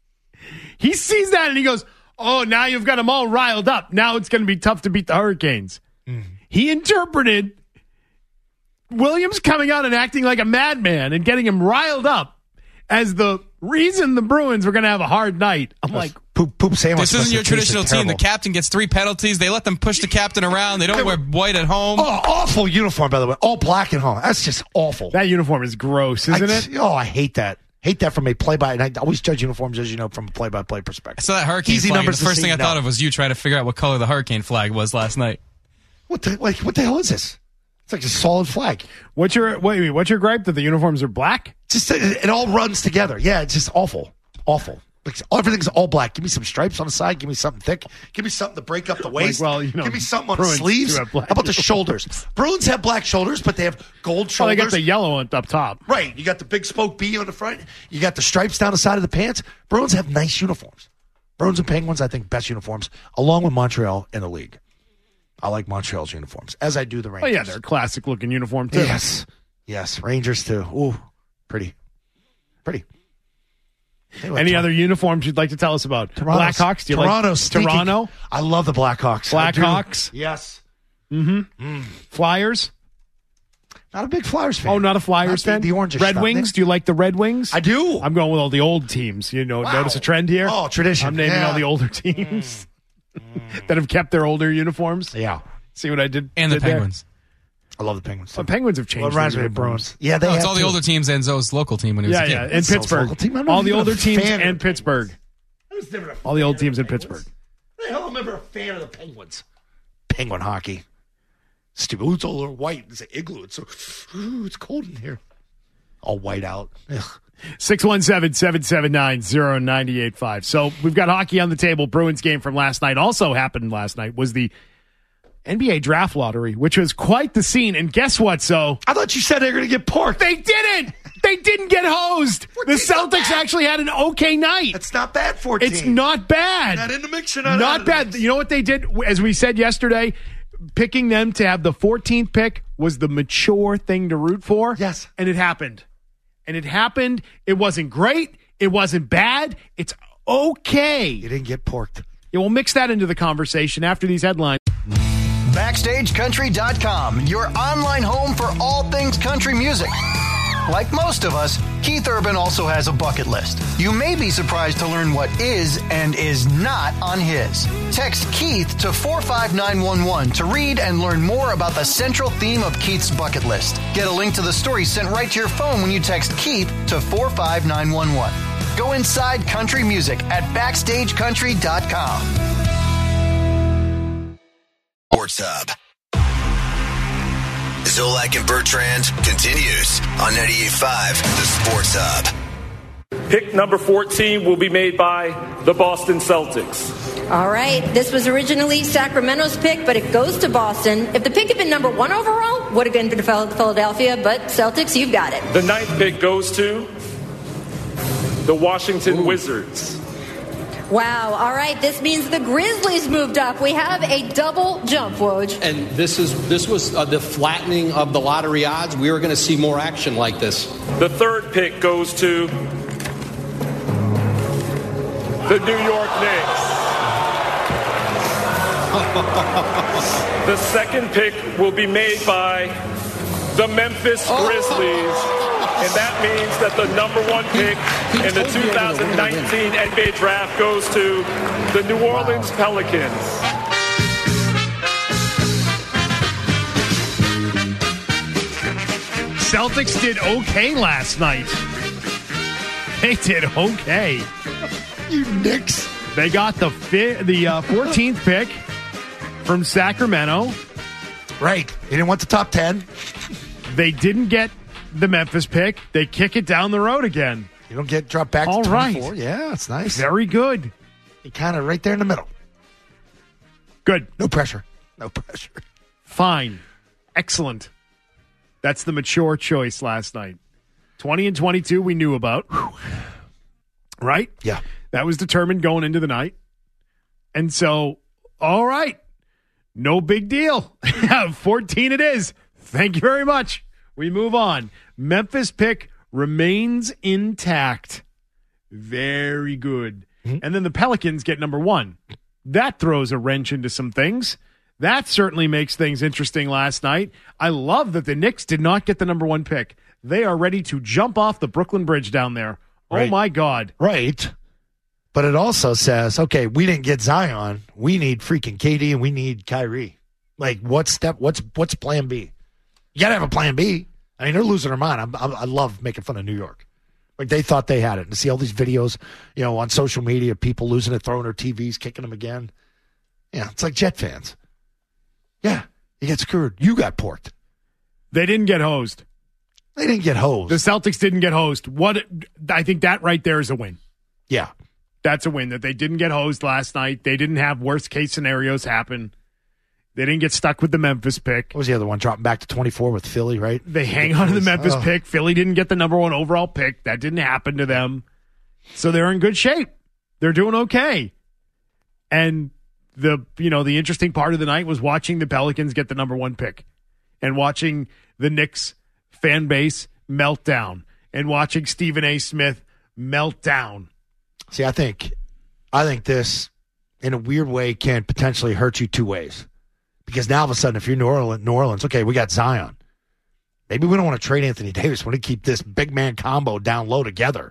E: He sees that and he goes, oh, now you've got them all riled up. Now it's going to be tough to beat the Hurricanes. Mm. He interpreted Williams coming out and acting like a madman and getting him riled up as the reason the Bruins were going to have a hard night. I'm like,
C: poop, poop sandwich.
A: This isn't your traditional team. The captain gets three penalties. They let them push the captain around. They don't wear white at home.
C: Oh, awful uniform, by the way. All black at home. That's just awful.
E: That uniform is gross, isn't
C: I,
E: it?
C: Oh, I hate that. Hate that from a play-by, and I always judge uniforms, as you know, from a play-by-play perspective.
A: So that Hurricane
C: Easy
A: flag,
C: numbers
A: the first
C: to
A: thing
C: see,
A: I thought
C: no.
A: of was you trying to figure out what color the Hurricane flag was last night.
C: What the, like, what the hell is this? It's like a solid flag.
E: What's your wait, wait, what's your gripe that the uniforms are black?
C: Just it, it all runs together. Yeah, it's just awful, awful. Like, everything's all black. Give me some stripes on the side. Give me something thick. Give me something to break up the waist.
E: Like, well, you know,
C: give me something on
E: Bruins
C: the sleeves.
E: do
C: How
E: have black
C: about the shoulders? Bruins have black shoulders, but they have gold
E: Oh,
C: shoulders.
E: they got the yellow on up top.
C: Right. You got the big spoke B on the front. You got the stripes down the side of the pants. Bruins have nice uniforms. Bruins and Penguins, I think, best uniforms, along with Montreal in the league. I like Montreal's uniforms, as I do the Rangers.
E: Oh, yeah, they're a classic-looking uniform, too.
C: Yes. Yes. Rangers, too. Ooh, pretty. Pretty. Anyway,
E: Any
C: Tor-
E: other uniforms you'd like to tell us about?
C: Toronto's-
E: Blackhawks? Do you
C: Toronto's
E: like
C: sneaky.
E: Toronto?
C: I love the Blackhawks. I do.
E: Blackhawks?
C: Yes.
E: Mm-hmm.
C: Mm.
E: Flyers?
C: Not a big Flyers fan.
E: Oh, not a Flyers
C: Not
E: fan?
C: The, the orange
E: Red Wings? Do you like the Red Wings?
C: I do.
E: I'm going with all the old teams. You know,
C: Wow.
E: notice a trend here?
C: Oh, tradition.
E: I'm naming
C: Yeah.
E: all the older teams mm. that have kept their older uniforms.
C: Yeah.
E: See what I did?
A: And the
E: did there?
A: Penguins.
C: I love the Penguins.
E: The Penguins have changed.
C: Well, it reminds
E: their
C: me of
E: uniforms.
C: Bruins. Yeah, they
A: No, it's
C: have
A: all the
C: too.
A: older teams and Zoe's local team when he was
E: Yeah,
A: a kid.
E: yeah. And
C: It's Zoe's
E: Pittsburgh.
C: local team. I'm not
E: All the
C: even
E: older
C: a
E: teams
C: fan of
E: and
C: the
E: Pittsburgh.
C: I was never a
E: All the old
C: fan
E: teams
C: of
E: in
C: the Penguins.
E: Pittsburgh.
C: The hell, I'm never a fan of the Penguins. Penguin hockey. Stupid. Ooh, it's all white. It's an igloo. It's so. Ooh, it's cold in here. All white out. Ugh.
E: six one seven, seven seven nine, zero nine eight five. So we've got hockey on the table. Bruins game from last night. Also happened last night was the N B A draft lottery, which was quite the scene. And guess what, so?
C: I thought you said they were going to get porked.
E: They didn't! They didn't get hosed! The Celtics actually had an okay night.
C: It's not bad, fourteen.
E: It's not bad.
C: Not in the mix. You're not,
E: Not
C: out of the
E: bad.
C: mix.
E: You know what they did? As we said yesterday, picking them to have the fourteenth pick was the mature thing to root for.
C: Yes.
E: And it happened. And it happened. It wasn't great. It wasn't bad. It's okay.
C: You didn't get porked.
E: Yeah, we'll mix that into the conversation after these headlines.
F: Backstage Country dot com, your online home for all things country music. Like most of us, Keith Urban also has a bucket list. You may be surprised to learn what is and is not on his. Text Keith to four five nine one one to read and learn more about the central theme of Keith's bucket list. Get a link to the story sent right to your phone when you text Keith to four five nine one one. Go inside country music at Backstage Country dot com.
H: Sports Hub. Zolak and Bertrand continues on ninety-eight point five, the Sports Hub.
L: Pick number fourteen will be made by the Boston Celtics.
M: All right. This was originally Sacramento's pick, but it goes to Boston. If the pick had been number one overall, would have been to Philadelphia, but Celtics, you've got it.
L: The ninth pick goes to the Washington Ooh. Wizards.
M: Wow. All right. This means the Grizzlies moved up. We have a double jump, Woj.
N: And this is this was uh, the flattening of the lottery odds. We were going to see more action like this.
L: The third pick goes to the New York Knicks. The second pick will be made by the Memphis Grizzlies. And that means that the number one pick in the two thousand nineteen N B A draft goes to the New Orleans Pelicans.
E: Celtics did okay last night. They did okay.
C: You Knicks.
E: They got the fi- the uh, fourteenth pick from Sacramento.
C: Right. They didn't want the top ten.
E: They didn't get the Memphis pick. They kick it down the road again.
C: You don't get dropped back
E: All
C: to twenty-four.
E: Right.
C: Yeah, it's nice.
E: Very good.
C: You kind of right there in the middle.
E: Good.
C: No pressure. No pressure.
E: Fine. Excellent. That's the mature choice last night. twenty and twenty-two we knew about. Right?
C: Yeah.
E: That was determined going into the night. And so, all right. No big deal. fourteen it is. Thank you very much. We move on. Memphis pick remains intact. Very good. Mm-hmm. And then the Pelicans get number one. That throws a wrench into some things. That certainly makes things interesting last night. I love that the Knicks did not get the number one pick. They are ready to jump off the Brooklyn Bridge down there.
C: Right.
E: Oh, my God.
C: Right. But it also says, okay, we didn't get Zion. We need freaking K D and we need Kyrie. Like, what step? What's what's plan B? You got to have a plan B. I mean, they're losing their mind. I'm, I'm, I love making fun of New York. Like, they thought they had it. And to see all these videos, you know, on social media, people losing it, throwing their T Vs, kicking them again. Yeah, it's like Jet fans. Yeah, you get screwed. You got porked.
E: They didn't get hosed.
C: They didn't get hosed.
E: The Celtics didn't get hosed. What? I think that right there is a win.
C: Yeah.
E: That's a win, that they didn't get hosed last night. They didn't have worst-case scenarios happen. They didn't get stuck with the Memphis pick.
C: What was the other one? Dropping back to twenty-four with Philly, right?
E: They hang on to the Memphis oh. pick. Philly didn't get the number one overall pick. That didn't happen to them. So they're in good shape. They're doing okay. And the you know the interesting part of the night was watching the Pelicans get the number one pick and watching the Knicks fan base melt down and watching Stephen A. Smith melt down.
C: See, I think I think this, in a weird way, can potentially hurt you two ways. Because now all of a sudden, if you're New Orleans, New Orleans, okay, we got Zion. Maybe we don't want to trade Anthony Davis. We want to keep this big man combo down low together.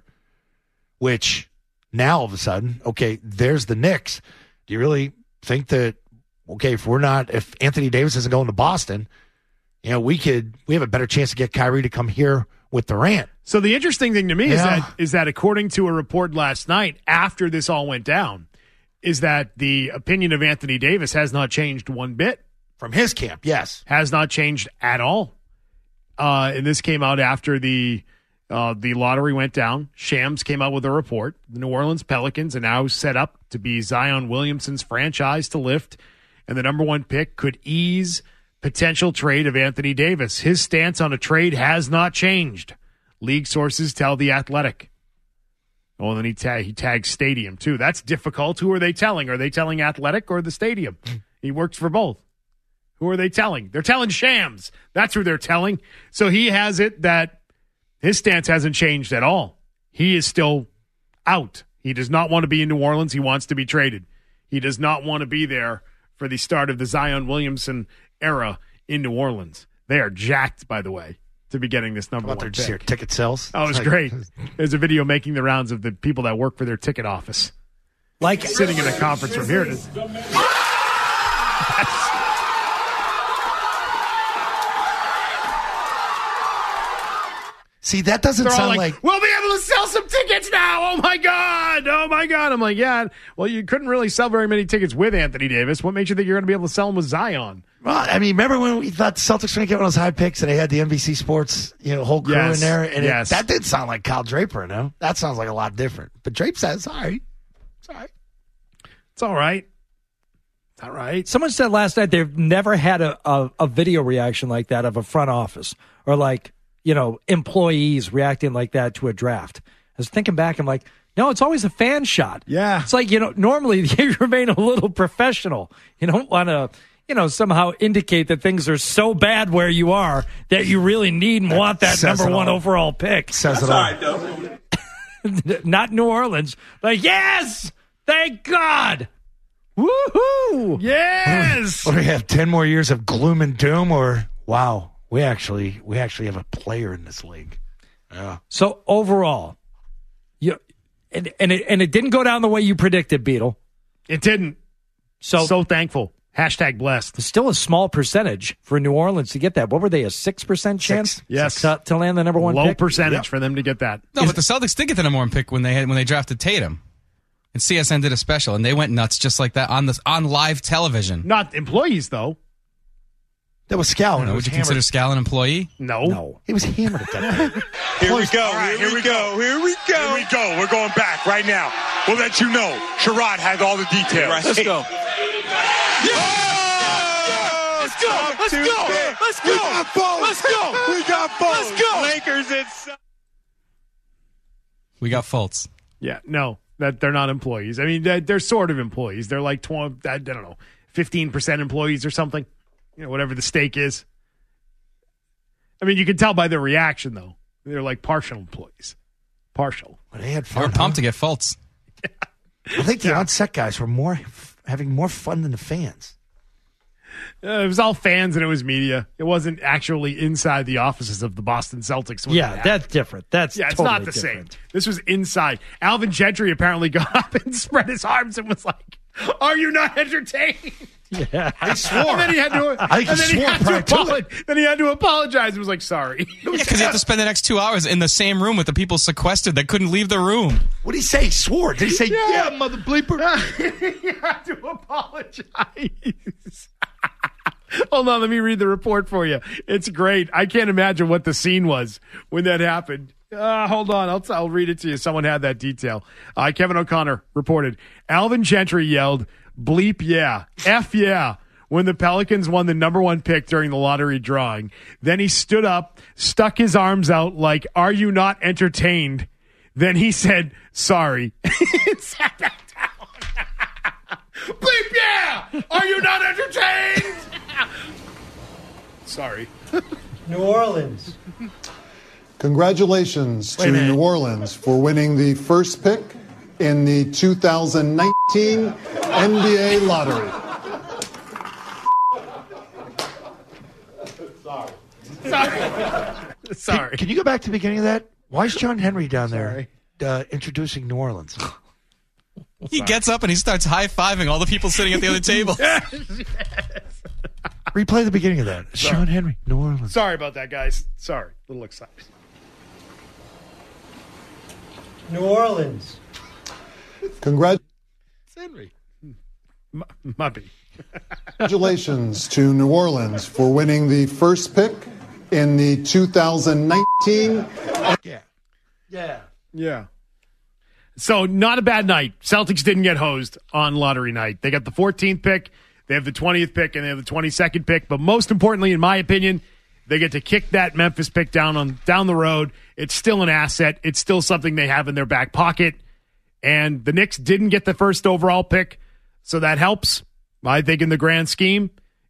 C: Which now all of a sudden, okay, there's the Knicks. Do you really think that, okay, if we're not, if Anthony Davis isn't going to Boston, you know, we could, we have a better chance to get Kyrie to come here with Durant.
E: So the interesting thing to me
C: yeah.
E: is that is that according to a report last night, after this all went down, is that the opinion of Anthony Davis has not changed one bit.
C: From his camp, yes.
E: Has not changed at all. Uh, and this came out after the uh, the lottery went down. Shams came out with a report. The New Orleans Pelicans are now set up to be Zion Williamson's franchise to lift, and the number one pick could ease potential trade of Anthony Davis. His stance on a trade has not changed. League sources tell The Athletic. Oh, and then he, tag, he tags Stadium, too. That's difficult. Who are they telling? Are they telling Athletic or the Stadium? He works for both. Who are they telling? They're telling Shams. That's who they're telling. So he has it that his stance hasn't changed at all. He is still out. He does not want to be in New Orleans. He wants to be traded. He does not want to be there for the start of the Zion Williamson era in New Orleans. They are jacked, by the way, to be getting this number
C: How about
E: one
C: their just
E: pick.
C: here ticket sales?
E: Oh, it was
C: It's like-
E: great. There's a video making the rounds of the people that work for their ticket office.
G: Like
E: sitting in a conference room. Here it is.
C: See, that doesn't
E: They're all
C: sound
E: like,
C: like,
E: we'll be able to sell some tickets now. Oh, my God. Oh, my God. I'm like, yeah. Well, you couldn't really sell very many tickets with Anthony Davis. What makes you think you're going to be able to sell them with Zion?
C: well, I mean, remember when we thought the Celtics were going to get one of those high picks and they had the N B C Sports, you know, whole crew
E: Yes.
C: in there? And
E: Yes.
C: it, that did sound like Kyle Draper, no? That sounds like a lot different. But Drape says, all right. It's all right.
E: It's all right. It's all right.
G: Someone said last night they've never had a, a, a video reaction like that of a front office or like, you know, employees reacting like that to a draft. I was thinking back, I'm like, no, it's always a fan shot.
E: Yeah.
G: It's like, you know, normally you remain a little professional. You don't want to, you know, somehow indicate that things are so bad where you are that you really need and want that
C: Says
G: number
C: it
G: one
C: all.
G: overall pick.
C: Says it all.
G: Not New Orleans. Like, yes! Thank God! Woohoo!
E: Yes!
C: What do we have, ten more years of gloom and doom? Or, wow, we actually we actually have a player in this league. Yeah.
G: So overall, you and and it, and it didn't go down the way you predicted, Beetle.
E: It didn't.
G: So
E: So thankful. Hashtag blessed.
G: It's still a small percentage for New Orleans to get that. What were they, a six percent chance?
E: Yes.
G: To, to land the number one
E: Low
G: pick?
E: percentage
G: Yep.
E: for them to get that.
A: No, but the Celtics did get the number one pick when they had when they drafted Tatum. And C S N did a special, and they went nuts just like that on this on live television.
E: Not employees, though.
C: That was Scal.
A: You know, would you consider Scal an employee?
E: No.
C: No. He was hammered at that point.
O: Here we go. Right, here, here we go. go. Here we go. Here we go. We're going back right now. We'll let you know. Sherrod has all the details.
P: Right. Let's go.
O: Yeah!
P: Let's go. Let's go. Let's go.
O: We got both.
P: Let's go.
O: We got both.
P: Let's go.
O: Lakers and
A: We got Fultz.
E: Yeah, no, that they're not employees. I mean, they're, they're sort of employees. They're like twenty, I don't know, fifteen percent employees or something. You know, whatever the stake is. I mean, you can tell by their reaction, though. They're like partial employees. Partial.
C: But they had
A: They
C: fun.
A: were pumped
C: huh?
A: to get Fultz.
C: I think the on-set guys were more having more fun than the fans.
E: Uh, it was all fans and it was media. It wasn't actually inside the offices of the Boston Celtics. when
G: Yeah,
E: that happened.
G: that's different. That's
E: yeah, it's
G: totally
E: not the
G: different.
E: same. This was inside. Alvin Gentry apparently got up and spread his arms and was like, "Are you not entertained?"
G: Yeah,
C: I swore.
E: And then he had to.
C: I think he
E: and then he
C: swore
E: had to
C: prior to
E: apologize. Then he had to apologize. He was like, "Sorry."
A: Because you have to spend the next two hours in the same room with the people sequestered that couldn't leave the room.
C: What did he say? He swore. Did he say, yeah,
E: Yeah.
C: mother bleeper?
E: he had to apologize. Hold on, let me read the report for you. It's great. I can't imagine what the scene was when that happened. Uh, hold on, I'll, I'll read it to you. Someone had that detail. Uh, Kevin O'Connor reported, Alvin Gentry yelled, bleep yeah, F yeah, when the Pelicans won the number one pick during the lottery drawing. Then he stood up, stuck his arms out like, are you not entertained? Then he said, sorry. Sat back down. Bleep yeah! Are you not entertained? Sorry.
Q: New Orleans.
R: Congratulations
Q: Wait a
R: to
Q: minute.
R: New Orleans for winning the first pick in the two thousand nineteen N B A lottery.
E: Sorry. Sorry. Sorry.
C: Can, can you go back to the beginning of that? Why is John Henry down there uh, introducing New Orleans?
A: He gets up and he starts high-fiving all the people sitting at the other table.
C: Replay the beginning of that.
E: Sorry.
C: Sean Henry, New Orleans.
E: Sorry about that, guys. Sorry. A little excited.
Q: New Orleans.
R: Congrat-
C: Henry.
E: Muppy.
R: Congratulations to New Orleans for winning the first pick in the two thousand nineteen.
C: Yeah. Yeah.
E: Yeah. So, not a bad night. Celtics didn't get hosed on lottery night. They got the fourteenth pick, they have the twentieth pick, and they have the twenty-second pick. But most importantly, in my opinion, they get to kick that Memphis pick down on down the road. It's still an asset. It's still something they have in their back pocket. And the Knicks didn't get the first overall pick, so that helps. I think in the grand scheme,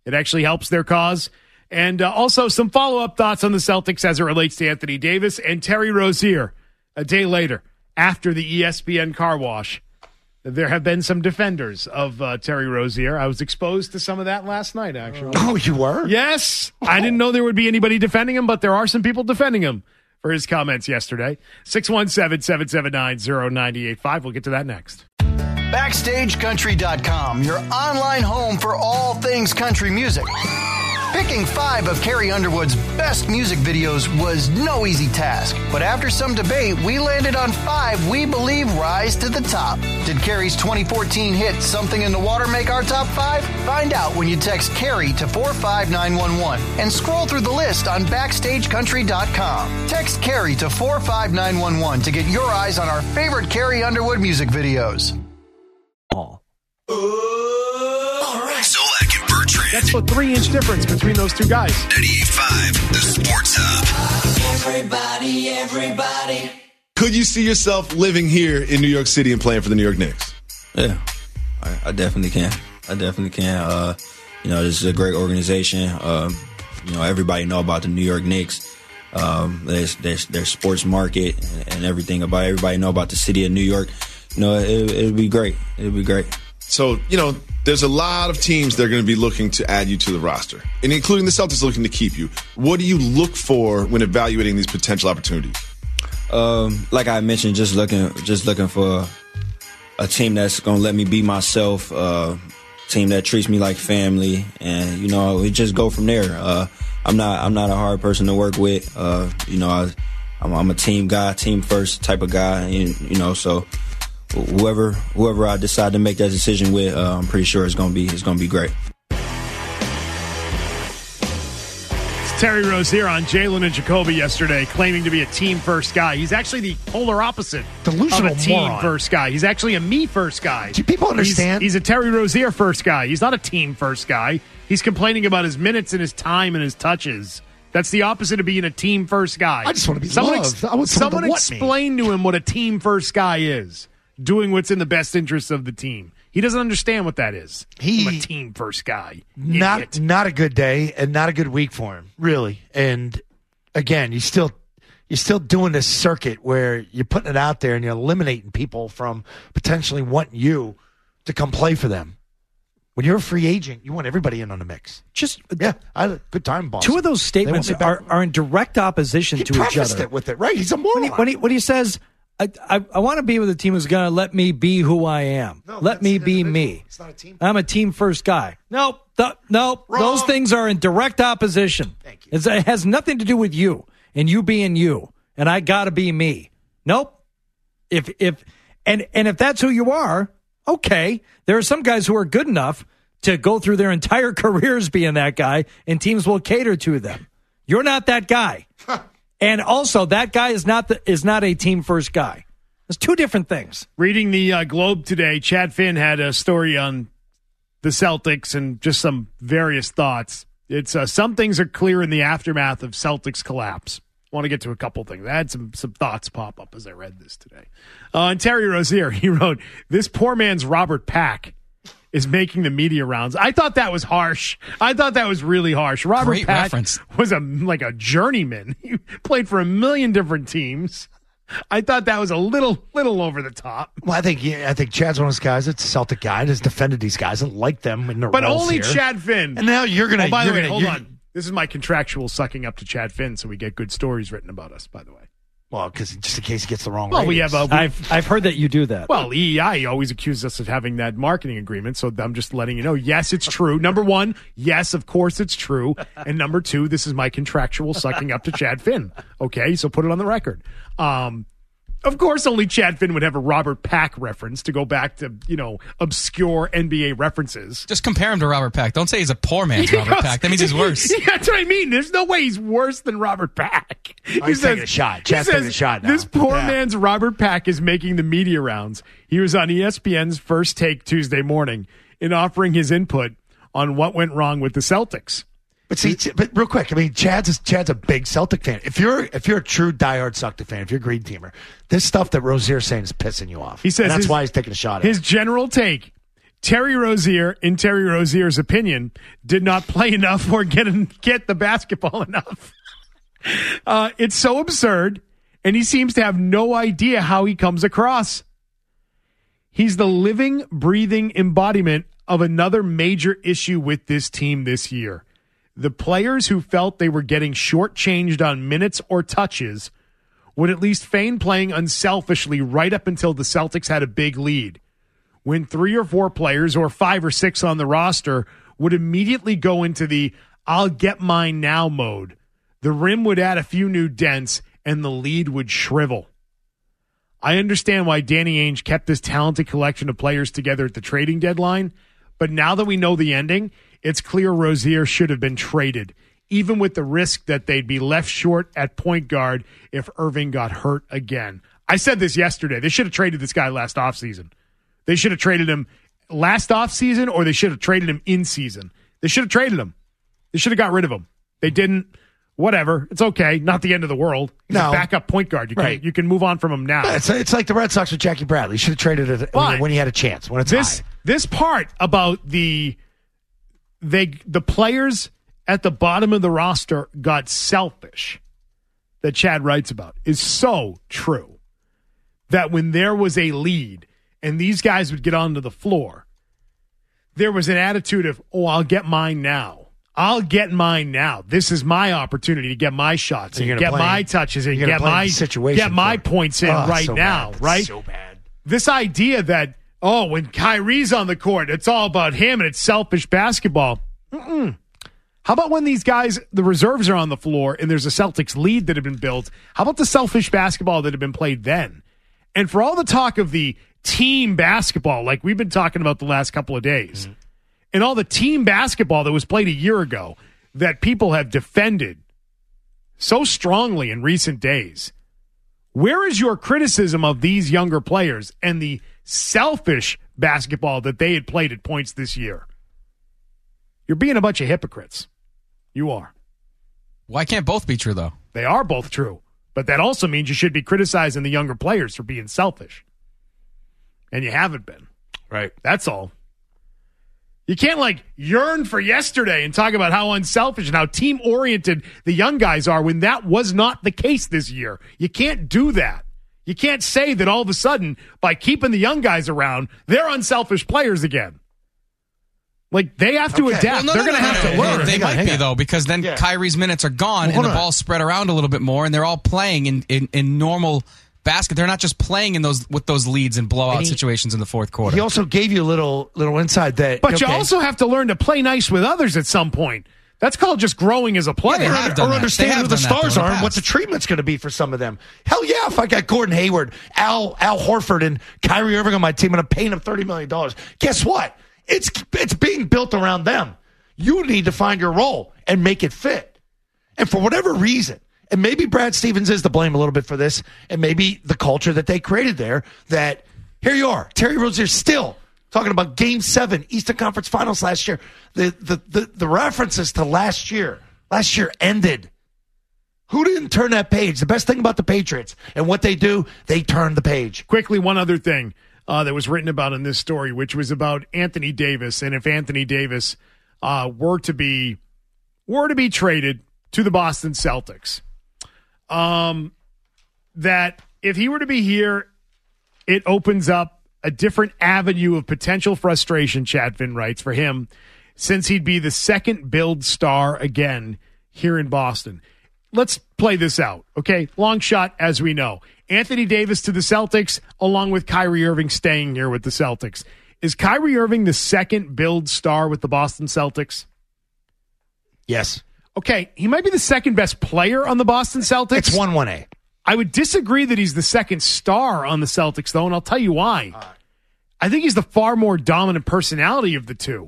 E: It actually helps their cause. And uh, also some follow-up thoughts on the Celtics as it relates to Anthony Davis and Terry Rozier a day later after the E S P N car wash. There have been some defenders of uh, Terry Rozier. I was exposed to some of that last night, actually.
C: Oh, you were?
E: Yes. I didn't know there would be anybody defending him, but there are some people defending him for his comments yesterday. six one seven, seven seven nine, zero nine eight five. We'll get to that next.
F: Backstage Country dot com, your online home for all things country music. Picking five of Carrie Underwood's best music videos was no easy task, but after some debate, we landed on five we believe rise to the top. Did Carrie's twenty fourteen hit Something in the Water make our top five? Find out when you text Carrie to four five nine one one and scroll through the list on Backstage Country dot com. Text Carrie to four five nine one one to get your eyes on our favorite Carrie Underwood music videos.
H: All right. Zolak and Bertrand.
E: That's a three-inch difference between those two guys.
H: ninety-eight point five, the Sports Hub.
S: Everybody, everybody.
T: Could you see yourself living here in New York City and playing for the New York Knicks?
U: Yeah, I, I definitely can. I definitely can. Uh, you know, this is a great organization. Um, you know, everybody know about the New York Knicks. Um, there's, there's their sports market and, and everything about it. Everybody know about the city of New York. You know, it, it'd be great. It'd be great.
T: So, you know, there's a lot of teams that are going to be looking to add you to the roster, and including the Celtics looking to keep you. What do you look for when evaluating these potential opportunities?
U: Um, like I mentioned, just looking, just looking for a team that's going to let me be myself, a uh, team that treats me like family, and you know, we just go from there. Uh, I'm not, I'm not a hard person to work with. Uh, you know, I, I'm, I'm a team guy, team first type of guy, and you know, so. Whoever, whoever I decide to make that decision with, uh, I'm pretty sure it's gonna be, it's gonna be great.
E: It's Terry Rozier on Jalen and Jacoby yesterday, claiming to be a team first guy. He's actually the polar opposite
C: Delusional
E: of a team
C: moron.
E: first guy. He's actually a me first guy.
C: Do people understand?
E: He's, he's a Terry Rozier first guy. He's not a team first guy. He's complaining about his minutes and his time and his touches. That's the opposite of being a team first guy.
C: I just want to be
E: someone
C: loved.
E: Ex-
C: I want someone,
E: someone
C: to want me.
E: explain to him what a team first guy is. Doing what's in the best interests of the team. He doesn't understand what that is.
C: He,
E: I'm a team first guy.
C: Not
E: Idiot.
C: not a good day and not a good week for him, really. And again, you still you're still doing this circuit where you're putting it out there and you're eliminating people from potentially wanting you to come play for them. When you're a free agent, you want everybody in on the mix.
G: Just
C: yeah, I had a good time, boss.
G: Two of those statements are, are in direct opposition
C: he
G: to each
C: prefaced
G: other.
C: It with it, right? He's a moron.
G: When he, when he, when he says, I, I, I want to be with a team who's going to let me be who I am.
C: No,
G: let me be me.
C: It's not a team.
G: I'm a team first guy. Nope. Th- nope.
C: Wrong.
G: Those things are in direct opposition.
C: Thank you.
G: It's, it has nothing to do with you and you being you. And I got to be me. Nope. If, if, and, and if that's who you are, okay. There are some guys who are good enough to go through their entire careers being that guy, and teams will cater to them. You're not that guy. And also, that guy is not the, is not a team first guy. It's two different things.
E: Reading the uh, Globe today, Chad Finn had a story on the Celtics and just some various thoughts. It's uh, some things are clear in the aftermath of Celtics collapse. I want to get to a couple things. I had some some thoughts pop up as I read this today. Uh, and Terry Rozier, he wrote, "This poor man's Robert Pack is making the media rounds." I thought that was harsh. I thought that was really harsh. Robert
A: Great
E: Pack
A: reference.
E: was a like a journeyman. He played for a million different teams. I thought that was a little little over the top.
C: Well, I think yeah, I think Chad's one of those guys that's a Celtic guy and has defended these guys and liked them in their
E: But
C: roles
E: only
C: here.
E: Chad Finn.
C: And now you're gonna.
E: Oh, by the
C: you're
E: way,
C: gonna,
E: hold
C: you're-
E: on. This is my contractual sucking up to Chad Finn, so we get good stories written about us. By the way.
C: Well, because just in case he gets the wrong.
E: Well, we
C: ratings.
E: have a. We,
G: I've I've heard that you do that.
E: well, E E I always accuses us of having that marketing agreement, so I'm just letting you know. Yes, it's true. Number one, yes, of course it's true. And number two, this is my contractual sucking up to Chad Finn. Okay, so put it on the record. Um, of course, only Chad Finn would have a Robert Pack reference to go back to, you know, obscure N B A references.
A: Just compare him to Robert Pack. Don't say he's a poor man's Robert Pack. That means he's worse.
E: Yeah, that's what I mean. There's no way he's worse than Robert Pack.
C: Oh, he's taking a shot.
E: he
C: Chad's
E: says,
C: taking a shot now.
E: This poor
C: Yeah.
E: man's Robert Pack is making the media rounds. He was on E S P N's First Take Tuesday morning in offering his input on what went wrong with the Celtics.
C: But see, but real quick, I mean, Chad's a, Chad's a big Celtic fan. If you're if you're a true diehard Celtic fan, if you're a green teamer, this stuff that Rozier's saying is pissing you off.
E: He says
C: and that's
E: his-
C: why he's taking a shot at
E: His
C: it.
E: general take: Terry Rozier, in Terry Rozier's opinion, did not play enough or get get the basketball enough. Uh, it's so absurd, and he seems to have no idea how he comes across. He's the living, breathing embodiment of another major issue with this team this year. The players who felt they were getting shortchanged on minutes or touches would at least feign playing unselfishly right up until the Celtics had a big lead. When three or four players, or five or six on the roster, would immediately go into the I'll get mine now mode, the rim would add a few new dents and the lead would shrivel. I understand why Danny Ainge kept this talented collection of players together at the trading deadline, but now that we know the ending, it's clear Rozier should have been traded, even with the risk that they'd be left short at point guard if Irving got hurt again. I said this yesterday. They should have traded this guy last offseason. They should have traded him last offseason, or they should have traded him in season. They should have traded him. They should have got rid of him. They didn't. Whatever. It's okay. Not the end of the world. He's
C: No.
E: a backup point guard. You can,
C: Right.
E: you can move on from him now.
C: Yeah, it's, it's like the Red Sox with Jackie Bradley. You should have traded it when, when he had a chance, when it's
E: this
C: high.
E: this part about the they the players at the bottom of the roster got selfish that Chad writes about is so true. That when there was a lead and these guys would get onto the floor, there was an attitude of, oh, I'll get mine now. I'll get mine now. This is my opportunity to get my shots
C: So
E: and
C: you're
E: get
C: gonna play-
E: my touches and
C: you're gonna
E: get
C: play
E: my
C: the situation
E: get my
C: for it.
E: points in
C: Oh,
E: right
C: so
E: now,
C: bad.
E: right?
C: So bad.
E: This idea that, oh, when Kyrie's on the court, it's all about him and it's selfish basketball. Mm-mm. How about when these guys, the reserves are on the floor and there's a Celtics lead that had been built? How about the selfish basketball that had been played then? And for all the talk of the team basketball, like we've been talking about the last couple of days, mm-hmm. and all the team basketball that was played a year ago that people have defended so strongly in recent days, where is your criticism of these younger players and the selfish basketball that they had played at points this year? You're being a bunch of hypocrites. You are.
A: Why can't both be true, though?
E: They are both true. But that also means you should be criticizing the younger players for being selfish. And you haven't been.
C: Right.
E: That's all. You can't, like, yearn for yesterday and talk about how unselfish and how team-oriented the young guys are when that was not the case this year. You can't do that. You can't say that all of a sudden, by keeping the young guys around, they're unselfish players again. Like, they have to
C: Okay.
E: adapt.
A: Well, no,
E: they're
A: no,
E: going to
A: no,
E: have
A: no,
E: to
A: no.
E: learn.
A: They
C: Hang on,
A: might
C: hang
A: be,
C: on.
A: though, because then
C: Yeah.
A: Kyrie's minutes are gone
C: Well,
A: and the
C: hold on.
A: ball's spread around a little bit more, and they're all playing in, in, in normal basket. They're not just playing in those with those leads and blowout
C: And he-
A: situations in the fourth quarter.
C: He also gave you a little little insight that.
E: But you
C: okay,
E: also have to learn to play nice with others at some point. That's called just growing as a player.
A: they have done
C: or
A: that.
C: understand
A: They have
C: who the
A: done that, though,
C: stars
A: in the
C: are and what
A: past.
C: the treatment's going to be for some of them. Hell yeah, if I got Gordon Hayward, Al Al Horford, and Kyrie Irving on my team and I'm paying them thirty million dollars, guess what? It's it's being built around them. You need to find your role and make it fit. And for whatever reason, and maybe Brad Stevens is to blame a little bit for this, and maybe the culture that they created there, that here you are, Terry Rozier still talking about Game Seven, Eastern Conference Finals last year. The the the, the references to last year, last year ended. Who didn't turn that page? The best thing about the Patriots and what they do, they turn the page.
E: Quickly, one other thing uh, that was written about in this story, which was about Anthony Davis, and if Anthony Davis uh, were to be were to be traded to the Boston Celtics, um, that if he were to be here, it opens up a different avenue of potential frustration, Chad Finn writes, for him, since he'd be the second build star again here in Boston. Let's play this out, okay? Long shot, as we know. Anthony Davis to the Celtics, along with Kyrie Irving staying here with the Celtics. Is Kyrie Irving the second build star with the Boston Celtics?
C: Yes.
E: Okay, he might be the second best player on the Boston Celtics.
C: It's one one A.
E: I would disagree that he's the second star on the Celtics, though, and I'll tell you why. I think he's the far more dominant personality of the two.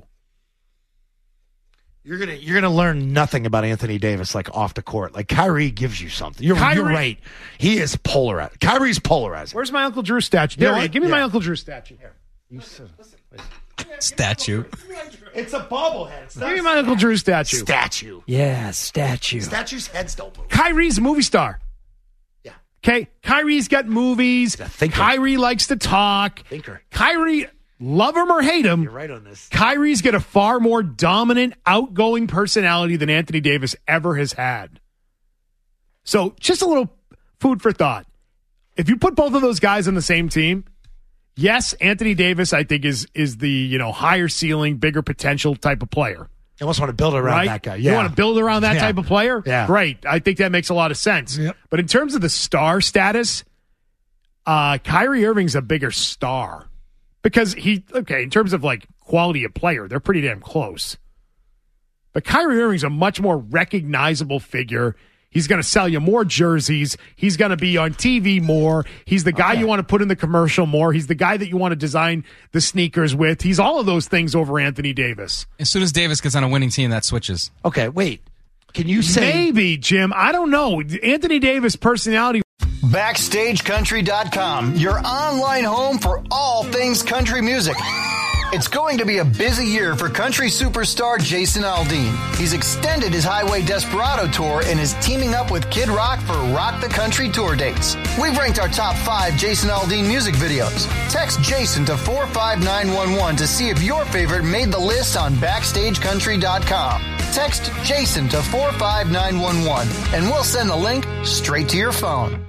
C: You're gonna you're gonna learn nothing about Anthony Davis like off the court. Like Kyrie gives you something. You're,
E: Kyrie-
C: you're right. He is polarized. Kyrie's polarizing.
E: Where's my Uncle Drew statue?
C: You know
E: There,
C: what?
E: give me my
C: Yeah.
E: Uncle Drew statue. Here.
C: You said-
A: Statue.
C: It's a bobblehead. It's
E: Give me my Uncle Drew statue.
C: statue.
G: Yeah, statue.
C: Statues' heads don't move.
E: Kyrie's a movie star.
C: Yeah.
E: Okay, Kyrie's got movies.
C: He's a thinker.
E: Kyrie likes to talk.
C: Thinker.
E: Kyrie, love him or hate him,
C: You're right on this.
E: Kyrie's got a far more dominant, outgoing personality than Anthony Davis ever has had. So just a little food for thought. If you put both of those guys on the same team, yes, Anthony Davis, I think, is is the you know higher ceiling, bigger potential type of player.
C: You almost want to build around
E: right?
C: that guy. Yeah.
E: You want to build around that
C: Yeah.
E: type of player?
C: Yeah.
E: Great. I think that makes a lot of sense.
C: Yep.
E: But in terms of the star status, uh, Kyrie Irving's a bigger star. Because he, okay, in terms of like quality of player, they're pretty damn close. But Kyrie Irving's a much more recognizable figure. He's going to sell you more jerseys. He's going to be on T V more. He's the guy
C: Okay.
E: you want to put in the commercial more. He's the guy that you want to design the sneakers with. He's all of those things over Anthony Davis.
A: As soon as Davis gets on a winning team, that switches.
C: Okay, wait. Can you say
E: Maybe, Jim. I don't know. Anthony Davis' personality.
F: Backstage Country dot com, your online home for all things country music. It's going to be a busy year for country superstar Jason Aldean. He's extended his Highway Desperado tour and is teaming up with Kid Rock for Rock the Country tour dates. We've ranked our top five Jason Aldean music videos. Text Jason to four five nine one one to see if your favorite made the list on Backstage Country dot com. Text Jason to four five nine one one and we'll send the link straight to your phone.